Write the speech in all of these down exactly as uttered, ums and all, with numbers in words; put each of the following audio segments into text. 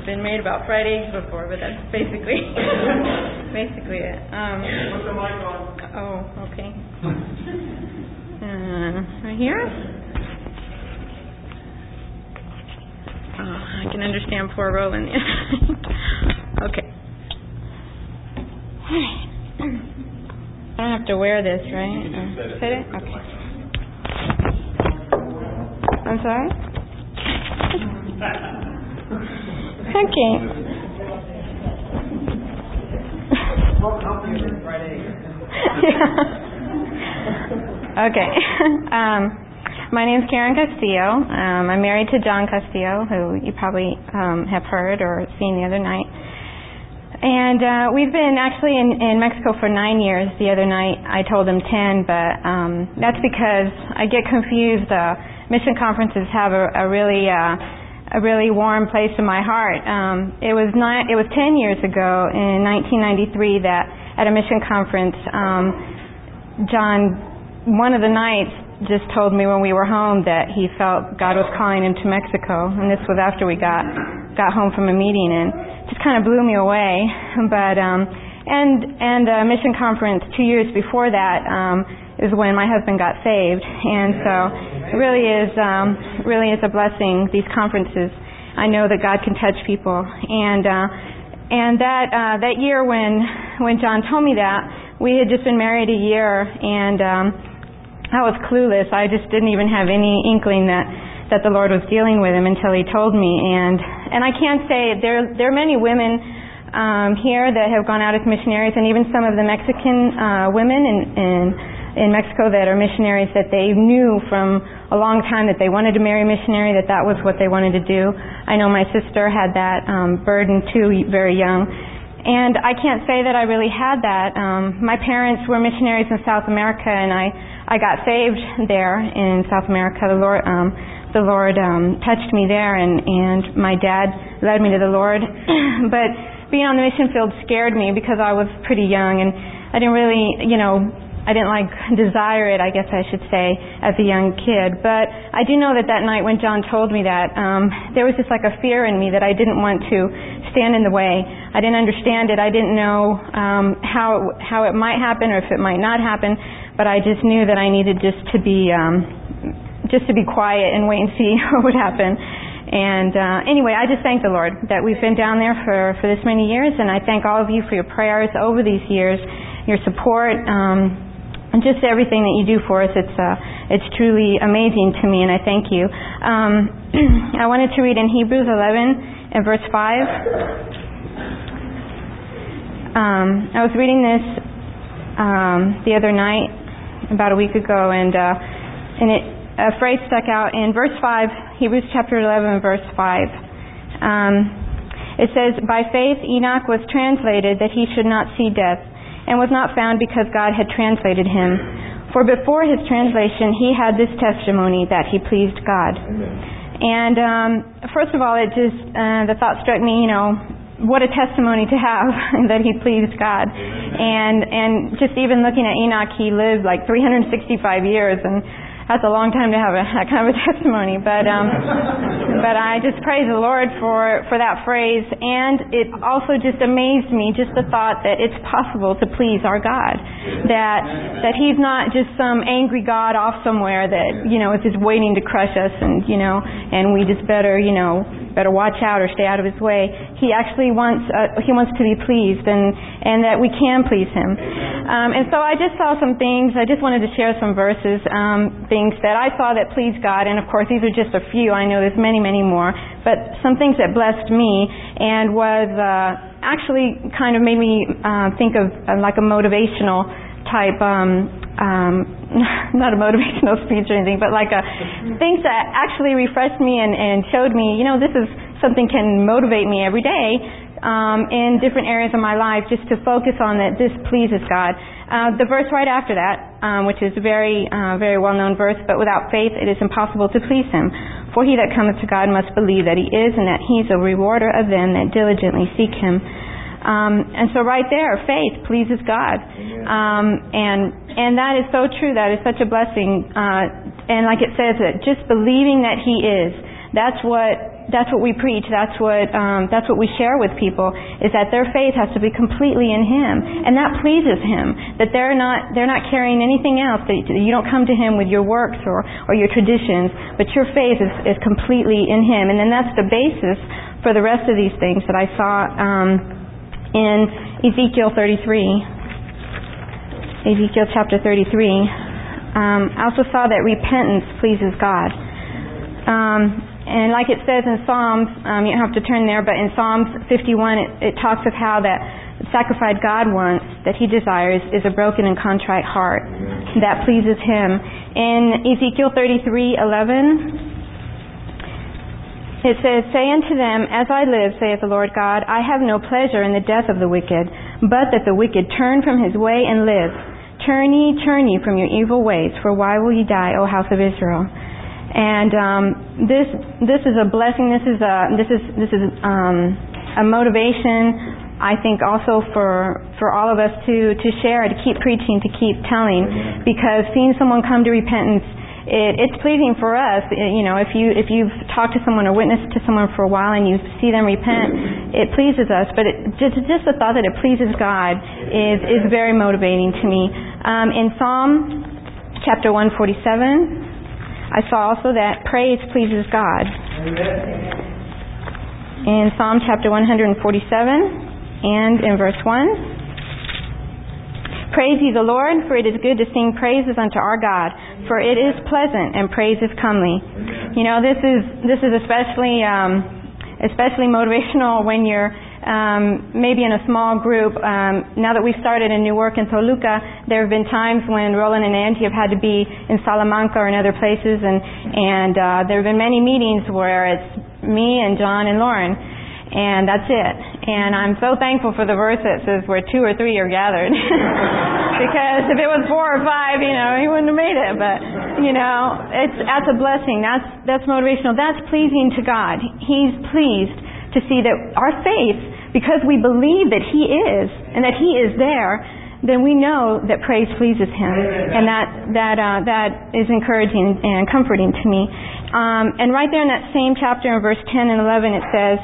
been made about fried eggs before, but that's basically basically it. Um, Put the mic on. Oh, okay. Uh, right here? Oh, I can understand poor Roland. Okay. I don't have to wear this, right? Uh, fit it? Okay. I'm sorry? Okay. Okay. um, my name's Karen Castillo. Um, I'm married to John Castillo, who you probably um, have heard or seen the other night. And uh, we've been actually in, in Mexico for nine years. The other night I told him ten, but um, that's because I get confused. Uh, mission conferences have a, a really uh, a really warm place in my heart. Um, it was not. It was ten years ago in nineteen ninety-three that at a mission conference, um, John, one of the nights, just told me when we were home that he felt God was calling him to Mexico, and this was after we got got home from a meeting, and just kind of blew me away. But um, and and a mission conference two years before that um, is when my husband got saved, and so it really is um, really is a blessing. These conferences, I know that God can touch people, and uh, and that uh, that year when when John told me that, we had just been married a year, and um, I was clueless. I just didn't even have any inkling that, that the Lord was dealing with him until he told me. And and I can't say, there there are many women um, here that have gone out as missionaries, and even some of the Mexican uh, women in, in in Mexico that are missionaries, that they knew from a long time that they wanted to marry a missionary, that that was what they wanted to do. I know my sister had that um, burden too, very young. And I can't say that I really had that. Um, my parents were missionaries in South America, and I, I got saved there in South America. The Lord, um, the Lord um, touched me there, and, and my dad led me to the Lord. But being on the mission field scared me because I was pretty young, and I didn't really, you know, I didn't like desire it, I guess I should say, as a young kid. But I do know that that night when John told me that, um, there was just like a fear in me that I didn't want to stand in the way. I didn't understand it. I didn't know um, how how it might happen or if it might not happen. But I just knew that I needed just to be um, just to be quiet and wait and see what would happen. And uh, anyway, I just thank the Lord that we've been down there for, for this many years, and I thank all of you for your prayers over these years, your support. Um, And just everything that you do for us, it's uh, it's truly amazing to me, and I thank you. Um, I wanted to read in Hebrews eleven and verse five. Um, I was reading this um, the other night, about a week ago, and uh, and it, a phrase stuck out in verse five, Hebrews chapter eleven, verse five. Um, it says, "By faith Enoch was translated that he should not see death, and was not found because God had translated him. For before his translation he had this testimony that he pleased God." Amen. And um, first of all, it just uh, the thought struck me, you know, what a testimony to have that he pleased God. Amen. And and just even looking at Enoch, he lived like three hundred sixty-five years, and that's a long time to have a, that kind of a testimony. But um, but I just praise the Lord for, for that phrase. And it also just amazed me, just the thought that it's possible to please our God. That that He's not just some angry God off somewhere that, you know, is just waiting to crush us, and, you know, and we just better, you know, better watch out or stay out of His way. He actually wants uh, He wants to be pleased, and, and that we can please Him. Um, and so I just saw some things. I just wanted to share some verses, um, things that I saw that pleased God, and of course these are just a few. I know there's many, many more, but some things that blessed me and was uh, actually kind of made me uh, think of uh, like a motivational type, um, um, not a motivational speech or anything, but like a, things that actually refreshed me and, and showed me, you know, this is something can motivate me every day um, in different areas of my life, just to focus on that this pleases God. Uh, the verse right after that, um, which is a very, uh, very well-known verse, "But without faith it is impossible to please Him. For he that cometh to God must believe that He is, and that He is a rewarder of them that diligently seek Him." Um, and so right there, faith pleases God. Um, and and that is so true. That is such a blessing. Uh, and like it says, that just believing that He is, that's what that's what we preach. That's what um, that's what we share with people, is that their faith has to be completely in Him, and that pleases Him. That they're not they're not carrying anything else. That you don't come to Him with your works or, or your traditions, but your faith is, is completely in Him. And then that's the basis for the rest of these things that I saw um, in Ezekiel thirty-three. Ezekiel chapter thirty-three. Um, I also saw that repentance pleases God. Um, and like it says in Psalms, um, you don't have to turn there, but in Psalms fifty-one it, it talks of how that the sacrifice God wants, that He desires, is a broken and contrite heart. That pleases Him. In Ezekiel thirty-three eleven, it says, "Say unto them, As I live, saith the Lord God, I have no pleasure in the death of the wicked, but that the wicked turn from his way and live. Turn ye, turn ye from your evil ways, for why will ye die, O house of Israel?" And um, this this is a blessing. This is a this is this is um, a motivation, I think, also for for all of us to to share, to keep preaching, to keep telling, because seeing someone come to repentance, It, it's pleasing for us. It, you know, if you if you've talked to someone or witnessed to someone for a while and you see them repent, it pleases us. But it, just just the thought that it pleases God is is very motivating to me. Um, in Psalm chapter one forty-seven, I saw also that praise pleases God. In Psalm chapter one forty-seven and in verse one. "Praise ye the Lord, for it is good to sing praises unto our God, for it is pleasant and praise is comely." You know, this is this is especially um, especially motivational when you're um, maybe in a small group. Um, now that we've started a new work in Toluca, there have been times when Roland and Angie have had to be in Salamanca or in other places, and and uh, there have been many meetings where it's me and John and Lauren. And that's it. And I'm so thankful for the verse that says where two or three are gathered. Because if it was four or five, you know, he wouldn't have made it. But, you know, it's that's a blessing. That's that's motivational. That's pleasing to God. He's pleased to see that our faith, because we believe that He is and that He is there, then we know that praise pleases Him. And that that uh, that is encouraging and comforting to me. Um, and right there in that same chapter in verse ten and eleven it says,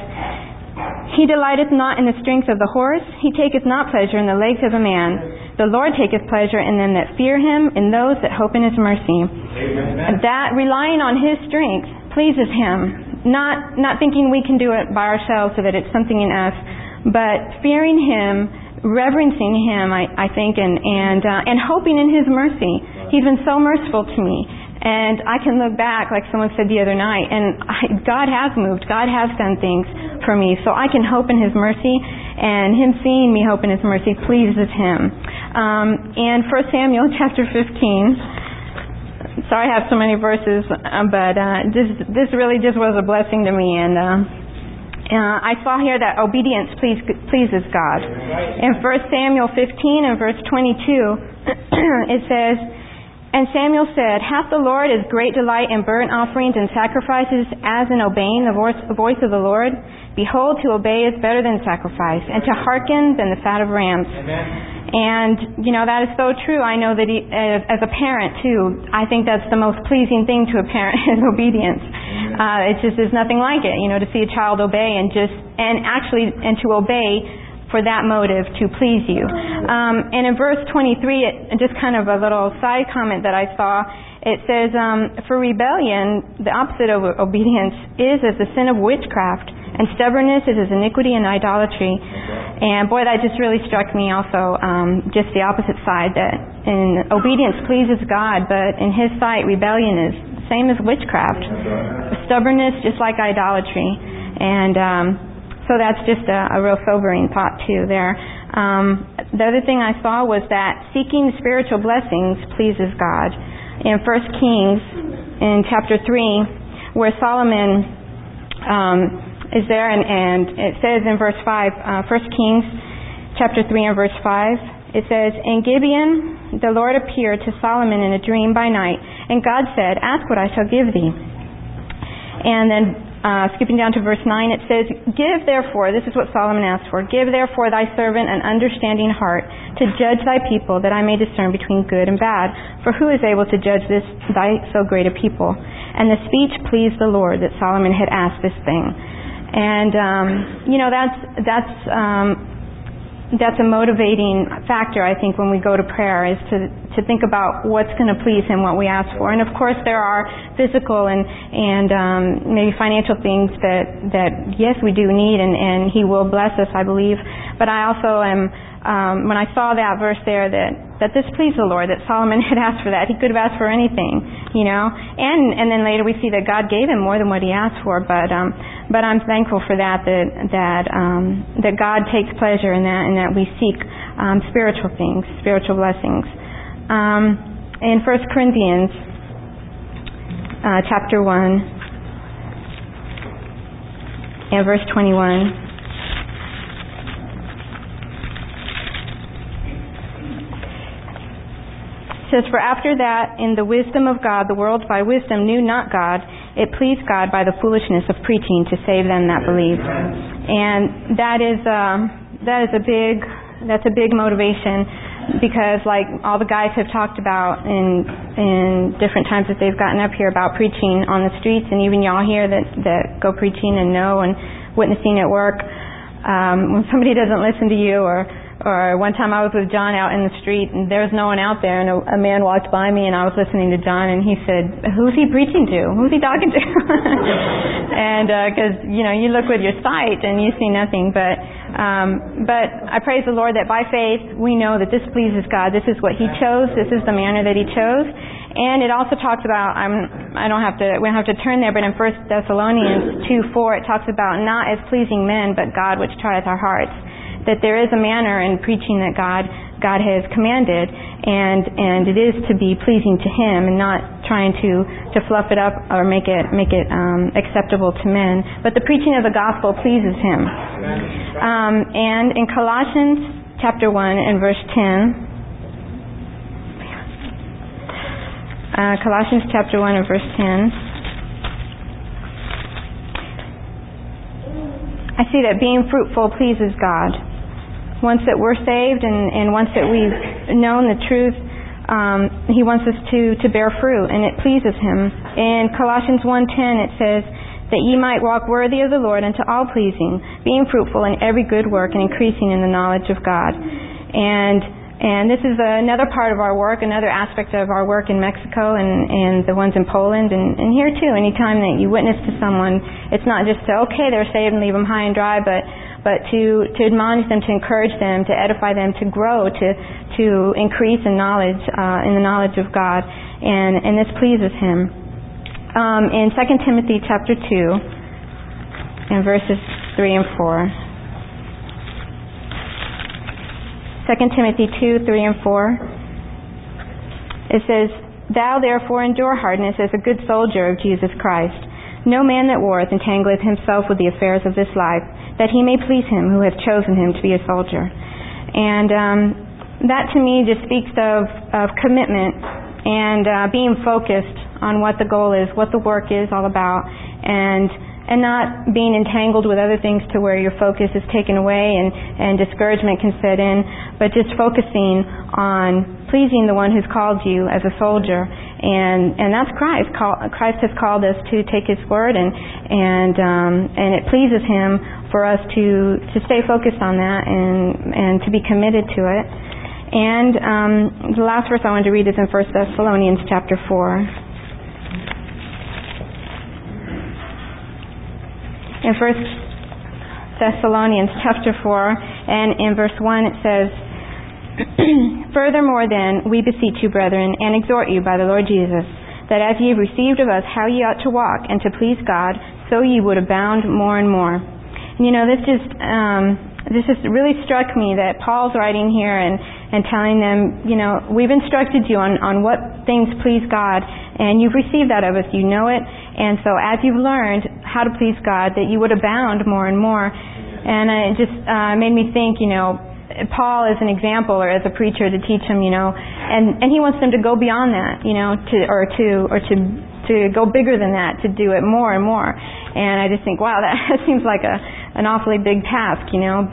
"He delighteth not in the strength of the horse, He taketh not pleasure in the legs of a man. The Lord taketh pleasure in them that fear Him, in those that hope in His mercy." Amen. That relying on His strength pleases Him. Not not thinking we can do it by ourselves, so that it's something in us, but fearing Him, reverencing Him, I, I think, and and uh, and hoping in His mercy. He's been so merciful to me. And I can look back, like someone said the other night, and I, God has moved. God has done things for me. So I can hope in His mercy, and Him seeing me hope in His mercy pleases Him. Um, and First Samuel chapter fifteen, sorry I have so many verses, uh, but uh, this, this really just was a blessing to me. And uh, uh, I saw here that obedience please, pleases God. In First Samuel fifteen and verse twenty-two, it says, "And Samuel said, Hath the Lord as great delight in burnt offerings and sacrifices as in obeying the voice, the voice of the Lord? Behold, to obey is better than sacrifice, and to hearken than the fat of rams." Amen. And, you know, that is so true. I know that he, as, as a parent, too, I think that's the most pleasing thing to a parent is obedience. Uh, it just is nothing like it, you know, to see a child obey and just, and actually, and to obey for that motive, to please you. Um, and in verse twenty-three, it, just kind of a little side comment that I saw, it says, um, "For rebellion, the opposite of obedience, is as the sin of witchcraft, and stubbornness is as iniquity and idolatry." And boy, that just really struck me also, um, just the opposite side, that in obedience pleases God, but in His sight, rebellion is the same as witchcraft. Stubbornness, just like idolatry. And um So that's just a, a real sobering thought too there. Um, the other thing I saw was that seeking spiritual blessings pleases God. In First Kings, in chapter three, where Solomon um, is there, and, and it says in verse five, uh, First Kings, chapter three and verse five, it says, "In Gibeon the Lord appeared to Solomon in a dream by night, and God said, Ask what I shall give thee." And then Uh, skipping down to verse nine, it says, "Give therefore," this is what Solomon asked for, "Give therefore thy servant an understanding heart to judge thy people, that I may discern between good and bad. For who is able to judge this thy so great a people?" And the speech pleased the Lord that Solomon had asked this thing. And, um, you know, that's, that's, um, that's a motivating factor, I think, when we go to prayer, is to to think about what's going to please Him, what we ask for. And of course, there are physical and and um, maybe financial things that that yes, we do need, and, and He will bless us, I believe. But I also am um, when I saw that verse there that that this pleased the Lord, that Solomon had asked for that. He could have asked for anything, you know. And and then later we see that God gave him more than what he asked for. But um, but I'm thankful for that that that um, that God takes pleasure in that, and that we seek um, spiritual things, spiritual blessings. Um, in First Corinthians uh, chapter one and verse twenty-one. Says, for after that, in the wisdom of God, the world by wisdom knew not God. It pleased God by the foolishness of preaching to save them that believe. And that is um, that is a big that's a big motivation, because like all the guys have talked about in in different times that they've gotten up here about preaching on the streets, and even y'all here that that go preaching and know and witnessing at work. Um, when somebody doesn't listen to you, or Or one time I was with John out in the street, and there was no one out there, and a, a man walked by me, and I was listening to John, and he said, who's he preaching to? Who's he talking to? And because, uh, you know, you look with your sight, and you see nothing. But um, but I praise the Lord that by faith, we know that this pleases God. This is what He chose. This is the manner that He chose. And it also talks about, I'm, I don't have to, we don't have to turn there, but in First Thessalonians two four, it talks about not as pleasing men, but God which trieth our hearts. That there is a manner in preaching that God God has commanded, and and it is to be pleasing to Him, and not trying to, to fluff it up or make it make it um, acceptable to men. But the preaching of the gospel pleases Him. Um, and in Colossians chapter one and verse ten, uh, Colossians chapter one and verse ten. I see that being fruitful pleases God. Once that we're saved, and, and once that we've known the truth, um, He wants us to, to bear fruit, and it pleases Him. In Colossians one ten it says, that ye might walk worthy of the Lord unto all pleasing, being fruitful in every good work, and increasing in the knowledge of God. And And this is another part of our work, another aspect of our work in Mexico and, and the ones in Poland. And, and here too, anytime that you witness to someone, it's not just to, okay, they're saved and leave them high and dry, but but to, to admonish them, to encourage them, to edify them, to grow, to to increase in knowledge, uh, in the knowledge of God. And, and this pleases Him. Um, in Second Timothy chapter two, and verses three and four. Second Timothy two, three and four. It says, thou therefore endure hardness as a good soldier of Jesus Christ. No man that warreth entangleth himself with the affairs of this life, that he may please Him who hath chosen him to be a soldier. And um, that to me just speaks of, of commitment and uh, being focused on what the goal is, what the work is all about, and and not being entangled with other things to where your focus is taken away and, and discouragement can set in, but just focusing on pleasing the one who's called you as a soldier. And and that's Christ. Christ has called us to take His word, and and um, and it pleases Him for us to, to stay focused on that and and to be committed to it. And um, the last verse I wanted to read is in First Thessalonians chapter four. In First Thessalonians chapter four, and in verse one it says, furthermore then, we beseech you, brethren, and exhort you by the Lord Jesus, that as ye have received of us how ye ought to walk, and to please God, so ye would abound more and more. And you know, this just um, this just really struck me that Paul's writing here and, and telling them, you know, we've instructed you on, on what things please God, and you've received that of us, you know it, and so as you've learned how to please God, that you would abound more and more. And it just uh, made me think, you know, Paul is an example, or as a preacher, to teach them, you know, and, and he wants them to go beyond that, you know, to or to or to to go bigger than that, to do it more and more. And I just think, wow, that seems like a an awfully big task, you know.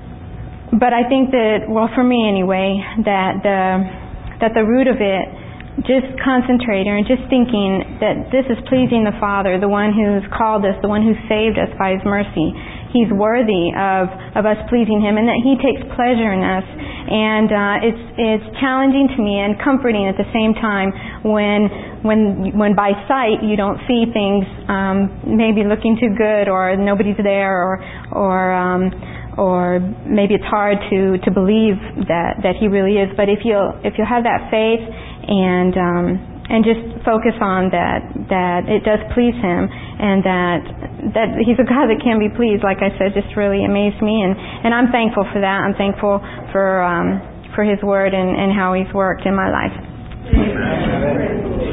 But but I think that, well, for me anyway, that the that the root of it just concentrating and just thinking that this is pleasing the Father, the one who's called us, the one who saved us by His mercy. He's worthy of, of us pleasing Him, and that He takes pleasure in us. And uh, it's it's challenging to me and comforting at the same time when when when by sight you don't see things um, maybe looking too good, or nobody's there, or or um, or maybe it's hard to, to believe that, that He really is. But if you'll if you have that faith and um, and just focus on that that it does please Him, and that that He's a God that can be pleased, like I said, just really amazed me, and, and I'm thankful for that. I'm thankful for um, for His Word and, and how He's worked in my life.